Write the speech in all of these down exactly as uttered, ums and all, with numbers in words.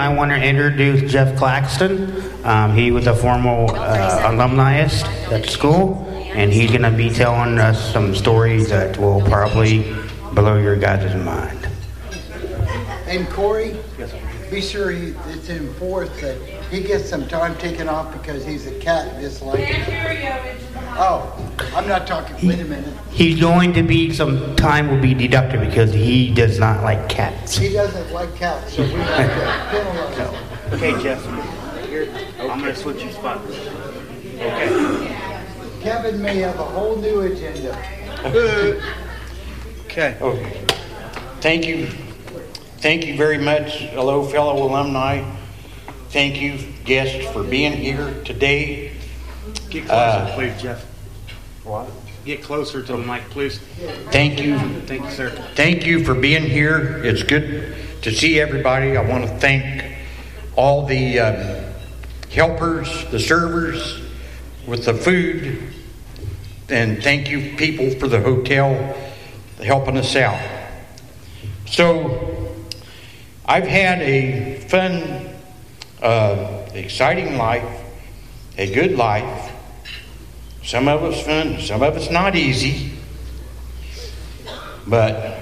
I want to introduce Jeff Claxton. Um, he was a former uh, alumniist at school, and he's going to be telling us some stories that will probably blow your guys' mind. And Corey, be sure he, it's enforced that he gets some time taken off because he's a cat dislikes. Oh, I'm not talking. Wait a minute. He's going to be, some time will be deducted because he does not like cats. He doesn't like cats, so we have to penalize him. Okay, Jeff. Here, I'm going to switch your spot. Okay. Kevin may have a whole new agenda. Okay. Okay. Thank you. Thank you very much. Hello, fellow alumni. Thank you, guests, for being here today. Get closer, uh, please, Jeff. What? Get closer to the mic, please. Thank you. Thank you, sir. Thank you for being here. It's good to see everybody. I want to thank all the um, helpers, the servers with the food, and thank you, people, for the hotel helping us out. So, I've had a fun, uh, exciting life, a good life. Some of it's fun, some of it's not easy. But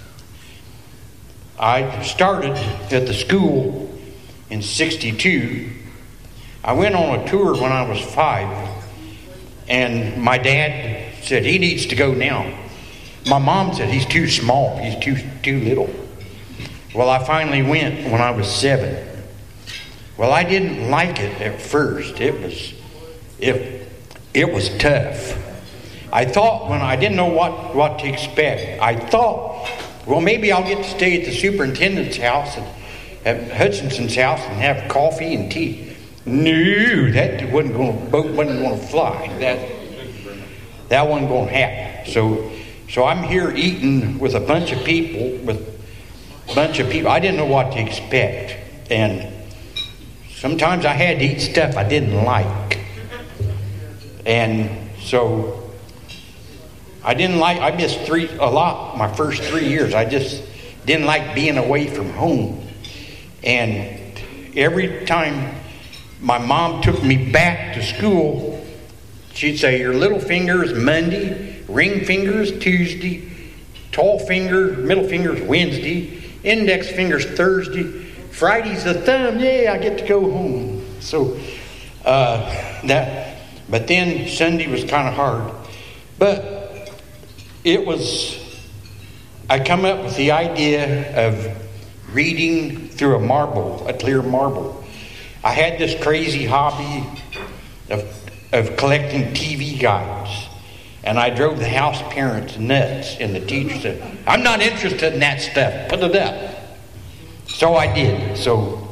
I started at the school in sixty-two. I went on a tour when I was five, and my dad said he needs to go now. My mom said he's too small, he's too too little. Well, I finally went when I was seven. Well, I didn't like it at first. It was it it was tough. I thought when I didn't know what, what to expect. I thought, well, maybe I'll get to stay at the superintendent's house and at Hutchinson's house and have coffee and tea. No, that wasn't going. Boat wasn't going to fly. That that wasn't going to happen. So, so I'm here eating with a bunch of people with. bunch of people. I didn't know what to expect, and sometimes I had to eat stuff I didn't like, and so I didn't like I missed three a lot my first three years. I just didn't like being away from home, and every time my mom took me back to school, she'd say, your little finger is Monday, ring finger is Tuesday, tall finger, middle finger is Wednesday, index finger's Thursday, Friday's the thumb. Yeah, I get to go home. So uh, that, but then Sunday was kind of hard. But it was. I come up with the idea of reading through a marble, a clear marble. I had this crazy hobby of of collecting T V guides. And I drove the house parents nuts, and the teacher said, I'm not interested in that stuff. Put it up. So I did. So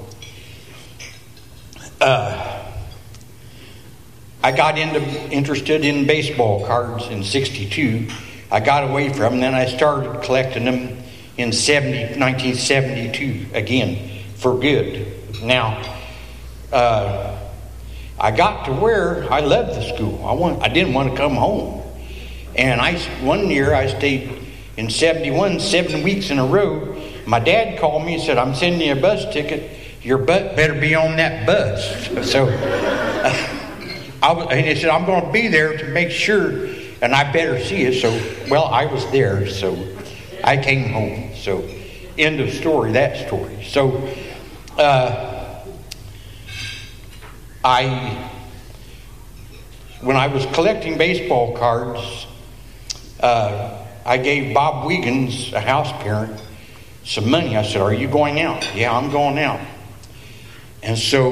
uh, I got into interested in baseball cards in sixty-two. I got away from them. Then I started collecting them in nineteen seventy-two again for good. Now, uh, I got to where I loved the school. I want. I didn't want to come home. And I, one year I stayed in seventy-one, seven weeks in a row. My dad called me and said, I'm sending you a bus ticket. Your butt better be on that bus. So, uh, I was, and he said, I'm going to be there to make sure, and I better see you. So, well, I was there, so I came home. So, end of story, that story. So, uh, I, when I was collecting baseball cards, Uh, I gave Bob Wiegans, a house parent, some money. I said, are you going out? Yeah, I'm going out. And so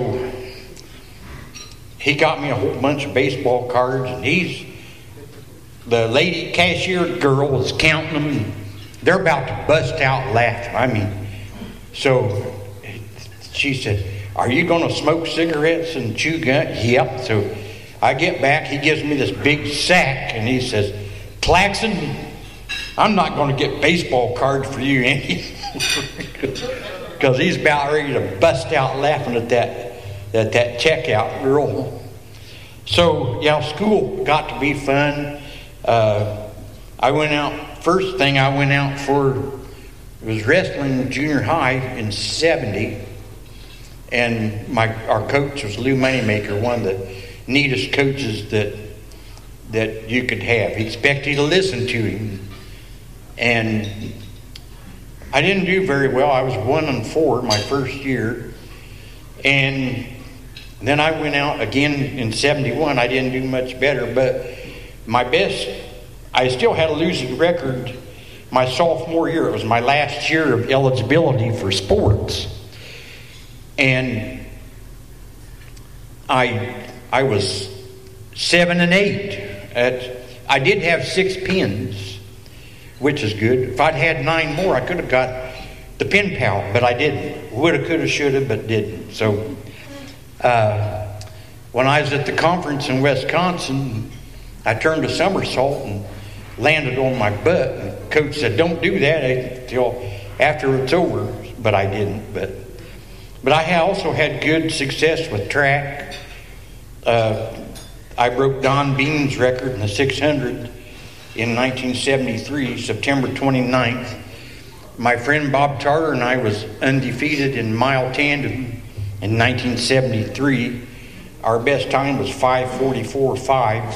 he got me a whole bunch of baseball cards, and he's, the lady cashier girl was counting them, and they're about to bust out laughing. I mean, so she said, are you going to smoke cigarettes and chew gum? Yep. So I get back, he gives me this big sack, and he says, Claxton, I'm not going to get baseball cards for you, Andy. Because he's about ready to bust out laughing at that, at that checkout girl. So, yeah, school got to be fun. Uh, I went out, first thing I went out for was wrestling junior high in seventy. And my our coach was Lou Moneymaker, one of the neatest coaches that that you could have. He expected you to listen to him. And I didn't do very well. I was one and four my first year. And then I went out again in seventy-one. I didn't do much better, but my best, I still had a losing record my sophomore year. It was my last year of eligibility for sports. And I I was seven and eight. At, I did have six pins, which is good. If I'd had nine more, I could have got the pin pal, but I didn't. Woulda, coulda, shoulda, but didn't. So uh, when I was at the conference in Wisconsin, I turned a somersault and landed on my butt. And coach said, "Don't do that until after it's over." But I didn't. But but I also had good success with track. Uh, I broke Don Bean's record in the six hundred in nineteen seventy-three, September twenty-ninth. My friend Bob Tarter and I was undefeated in mile tandem in nineteen seventy-three. Our best time was five forty-four five.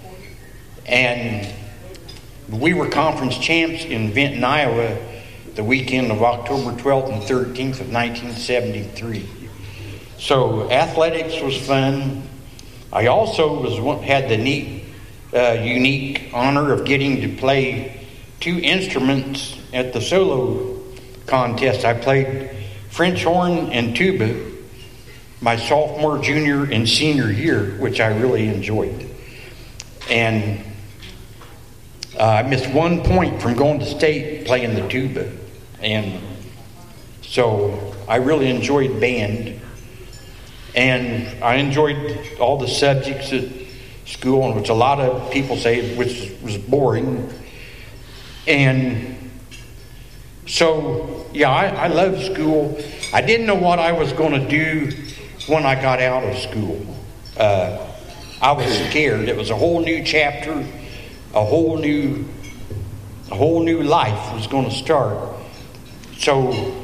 And we were conference champs in Vinton, Iowa, the weekend of October twelfth and thirteenth of nineteen seventy-three. So athletics was fun. I also was had the neat, uh, unique honor of getting to play two instruments at the solo contest. I played French horn and tuba my sophomore, junior, and senior year, which I really enjoyed. And uh, I missed one point from going to state playing the tuba. And so I really enjoyed band. And I enjoyed all the subjects at school, which a lot of people say which was boring. And so, yeah, I, I loved school. I didn't know what I was going to do when I got out of school. Uh, I was scared. It was a whole new chapter, a whole new, a whole new life was going to start. So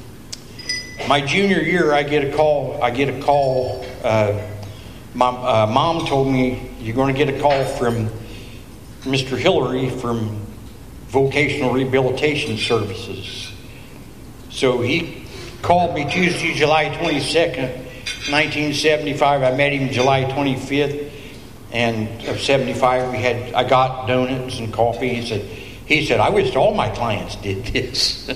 my junior year, I get a call. I get a call. Uh, my uh, mom told me, "You're going to get a call from Mister Hillary from Vocational Rehabilitation Services." So he called me Tuesday, July twenty-second, nineteen seventy-five. I met him July twenty-fifth, and of seventy-five, we had. I got donuts and coffee. He said, "He said I wish all my clients did this."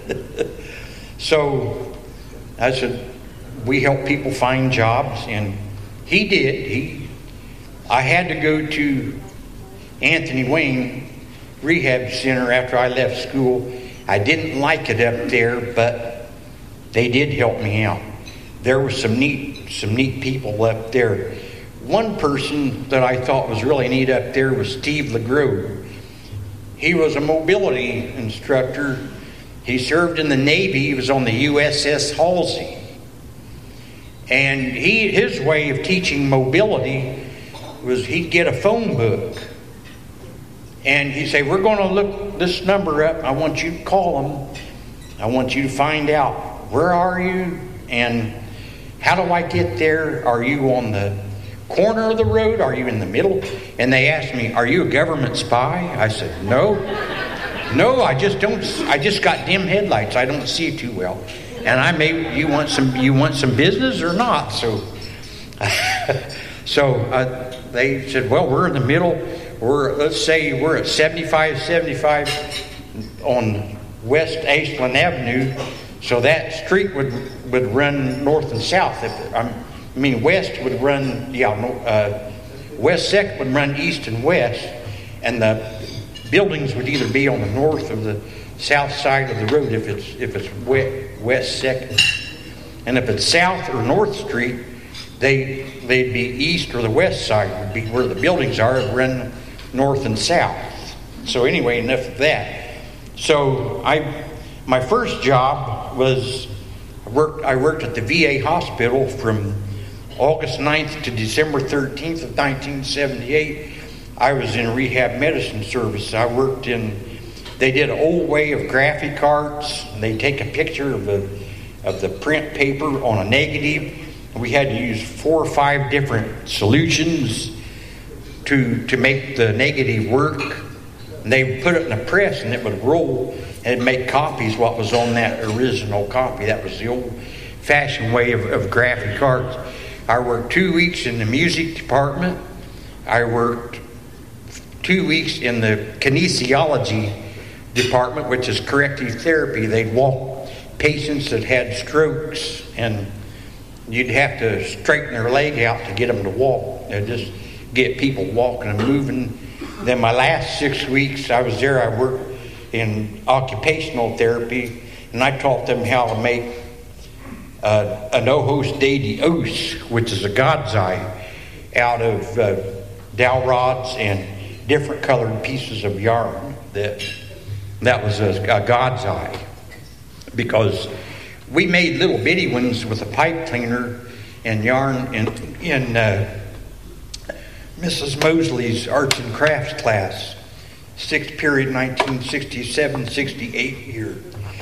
So I said, "We help people find jobs," and he did. He, I had to go to Anthony Wayne Rehab Center after I left school. I didn't like it up there, but they did help me out. There were some neat, some neat people up there. One person that I thought was really neat up there was Steve LeGros. He was a mobility instructor. He served in the Navy. He was on the U S S Halsey. And he, his way of teaching mobility was he'd get a phone book. And he'd say, "We're going to look this number up. I want you to call them. I want you to find out, where are you? And how do I get there? Are you on the corner of the road? Are you in the middle?" And they asked me, "Are you a government spy?" I said, "No. No, I just don't. I just got dim headlights. I don't see too well. And I may. You want some? You want some business or not?" So, so uh, they said, "Well, we're in the middle. We're let's say we're at seventy-five seventy-five on West Ashland Avenue. So that street would would run north and south. If it, I mean, west would run. Yeah, uh, West Second would run east and west, and the buildings would either be on the north or the south side of the road if it's if it's West Second, and if it's South or North Street, they they'd be east or the west side would be where the buildings are, run north and south. So anyway, enough of that. So I, my first job was I worked I worked at the V A hospital from August ninth to December thirteenth of nineteen seventy-eight. I was in rehab medicine service. I worked in, they did an old way of graphic arts. They take a picture of a of the print paper on a negative. We had to use four or five different solutions to to make the negative work. And they would put it in a press and it would roll and make copies what was on that original copy. That was the old-fashioned way of, of graphic arts. I worked two weeks in the music department. I worked two weeks in the kinesiology department, which is corrective therapy. They'd walk patients that had strokes, and you'd have to straighten their leg out to get them to walk. They'd just get people walking and moving. Then my last six weeks I was there, I worked in occupational therapy, and I taught them how to make uh, an ojos de Dios, which is a God's eye, out of uh, dowel rods and different colored pieces of yarn. That that was a, a God's eye, because we made little bitty ones with a pipe cleaner and yarn in in uh, Missus Mosley's arts and crafts class, sixth period, nineteen sixty-seven sixty-eight year.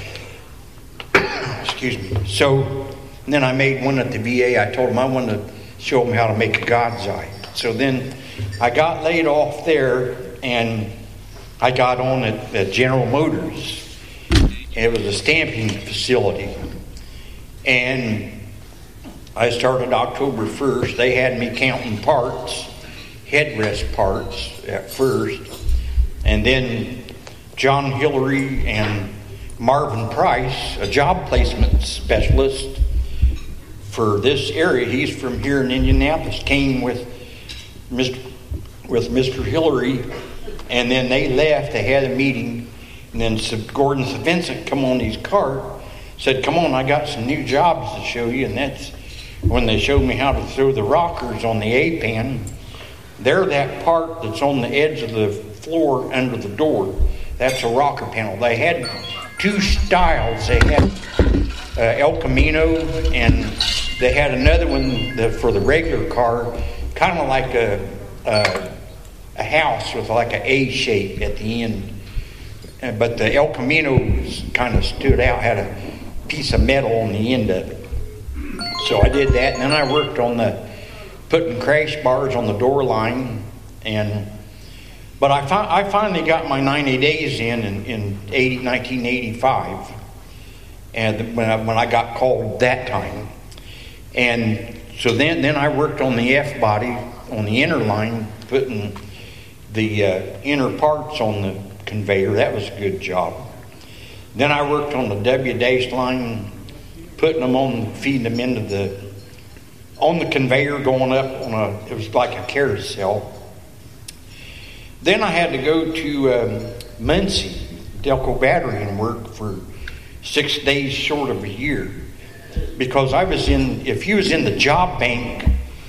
Excuse me. So then I made one at the V A. I told them I wanted to show them how to make a God's eye. So then I got laid off there, and I got on at, at General Motors. It was a stamping facility. And I started October first. They had me counting parts, headrest parts at first. And then John Hillary and Marvin Price, a job placement specialist for this area, he's from here in Indianapolis, came with Mister with Mister Hillary, and then they left. They had a meeting, and then Gordon Vincent come on his cart, said, "Come on, I got some new jobs to show you." And that's when they showed me how to throw the rockers on the A-pan. They're that part that's on the edge of the floor under the door. That's a rocker panel. They had two styles. They had uh, El Camino, and they had another one that for the regular car, kind of like a, a a house with like an A shape at the end. Uh, but the El Camino kind of stood out, had a piece of metal on the end of it. So I did that, and then I worked on the putting crash bars on the door line, and but I, fi- I finally got my ninety days in in, in eighty, nineteen eighty-five, and when I, when I got called that time. And so then, then I worked on the F body, on the inner line, putting the uh, inner parts on the conveyor. That was a good job. Then I worked on the W dash line, putting them on, feeding them into the, on the conveyor, going up on a, it was like a carousel. Then I had to go to um, Muncie, Delco Battery, and work for six days short of a year. Because I was in, if you was in the job bank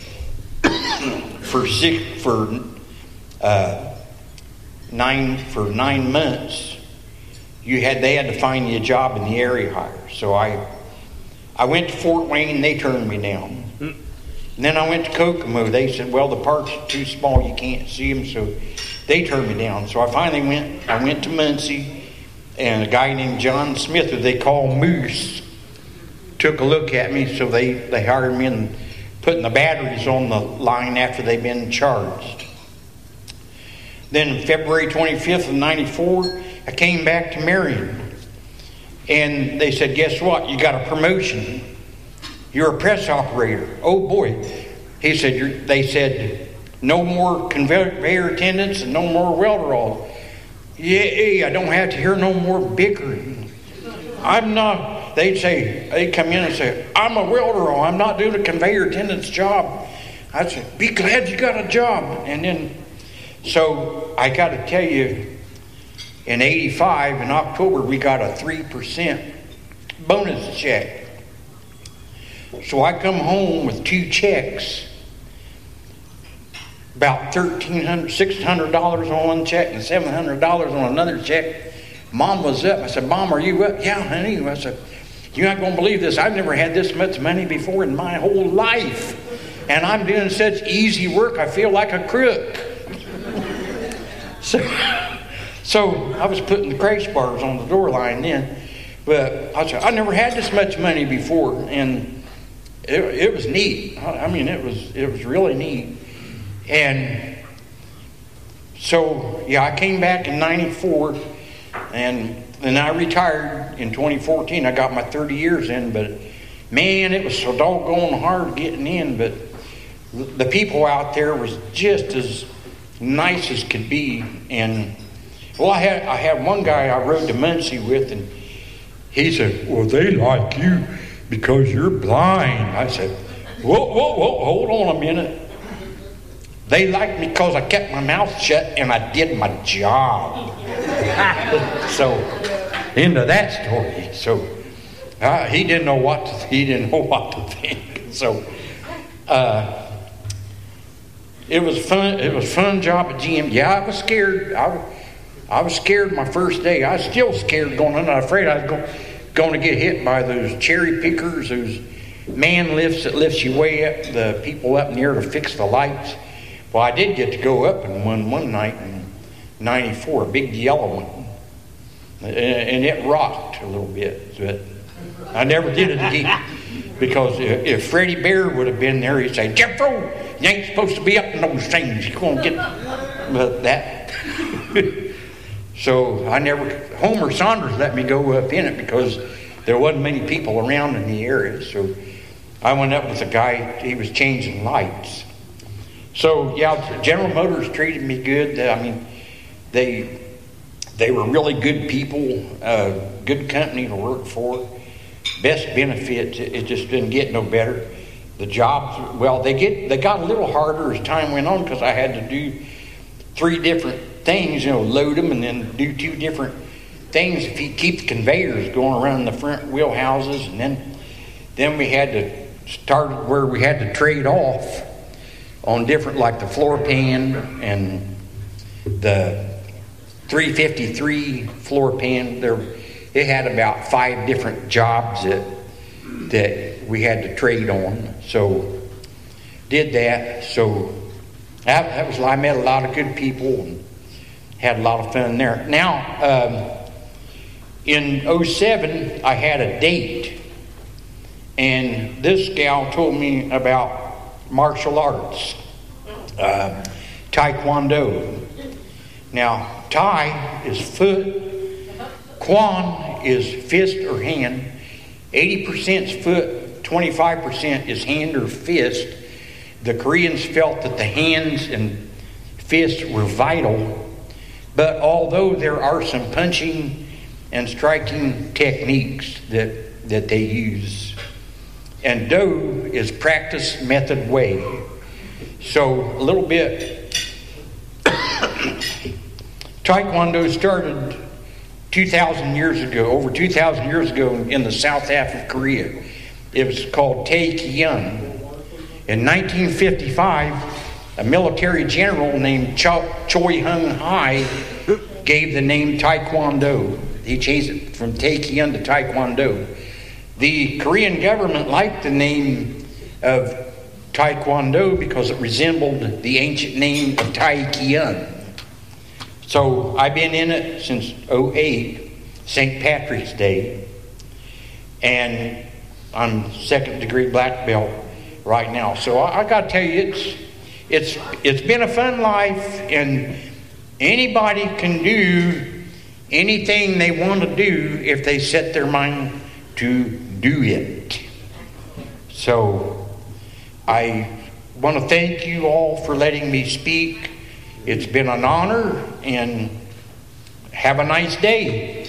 for six, for uh, nine, for nine months, you had, they had to find you a job in the area hire. So I, I went to Fort Wayne, they turned me down. And then I went to Kokomo. They said, well, the parts are too small, you can't see them, so they turned me down. So I finally went, I went to Muncie, and a guy named John Smith, who they call Moose, took a look at me, so they, they hired me and putting the batteries on the line after they'd been charged. Then February twenty-fifth of ninety-four, I came back to Marion. And they said, guess what? You got a promotion. You're a press operator. Oh boy. He said, You're, they said, no more conveyor attendants and no more welder rolls. Yeah, I don't have to hear no more bickering. I'm not, they'd say, they'd come in and say, I'm a welder, I'm not doing a conveyor attendant's job. I'd say, be glad you got a job. And then, so I got to tell you, in eighty-five, in October, we got a three percent bonus check. So I come home with two checks, about thirteen hundred dollars, six hundred dollars on one check and seven hundred dollars on another check. Mom was up. I said, Mom, are you up? Yeah, honey. I said, you're not going to believe this. I've never had this much money before in my whole life. And I'm doing such easy work, I feel like a crook. so, so I was putting the crash bars on the door line then. But I said, I never had this much money before, and it, it was neat. I, I mean, it was it was really neat. And so, yeah, I came back in ninety-four, and then I retired in twenty fourteen. I got my thirty years in, but man, it was so doggone hard getting in. But the people out there was just as nice as could be. And well, I had I had one guy I rode to Muncie with, and he said, well, they like you because you're blind. I said, whoa, whoa, whoa, hold on a minute. They liked me because I kept my mouth shut and I did my job. So, into that story. So, uh, he didn't know what to, he didn't know what to think. So, uh, it was fun. It was a fun job at G M. Yeah, I was scared. I, I was scared my first day. I was still scared going in. I was afraid I was going, going to get hit by those cherry pickers, those man lifts that lifts you way up, the people up near to fix the lights. Well, I did get to go up in one one night in ninety-four, a big yellow one, and it rocked a little bit. But I never did it again, because if Freddie Bear would have been there, he'd say, Jeffro, you ain't supposed to be up in those things. You're going to get but that. So I never. Homer Saunders let me go up in it because there wasn't many people around in the area. So I went up with a guy. He was changing lights. So, yeah, General Motors treated me good. I mean, they they were really good people, uh, good company to work for, best benefits. It, it just didn't get no better. The jobs, well, they get they got a little harder as time went on because I had to do three different things, you know, load them and then do two different things if you keep the conveyors going around the front wheel houses. And then, then we had to start where we had to trade off on different, like the floor pan and the three fifty-three floor pan. There, it had about five different jobs that that we had to trade on. So did that. So that, that was. I met a lot of good people and had a lot of fun there. Now, um, in oh seven, I had a date, and this gal told me about martial arts, uh, Taekwondo. Now, Tai is foot, Kwan is fist or hand, eighty percent is foot, twenty-five percent is hand or fist. The Koreans felt that the hands and fists were vital, but although there are some punching and striking techniques that, that they use, and Do is practice, method, way. So a little bit, Taekwondo started two thousand years ago, over two thousand years ago in the south half of Korea. It was called Tae-Kyun. In nineteen fifty-five, a military general named Cho- Choi Hung-hai gave the name Taekwondo. He changed it from Tae-Kyun to Taekwondo. The Korean government liked the name of Taekwondo because it resembled the ancient name of Tae-Kyun. So I've been in it since oh eight, Saint Patrick's Day, and I'm second degree black belt right now. So I, I got to tell you, it's it's it's been a fun life, and anybody can do anything they want to do if they set their mind to do it. So I want to thank you all for letting me speak. It's been an honor, and have a nice day.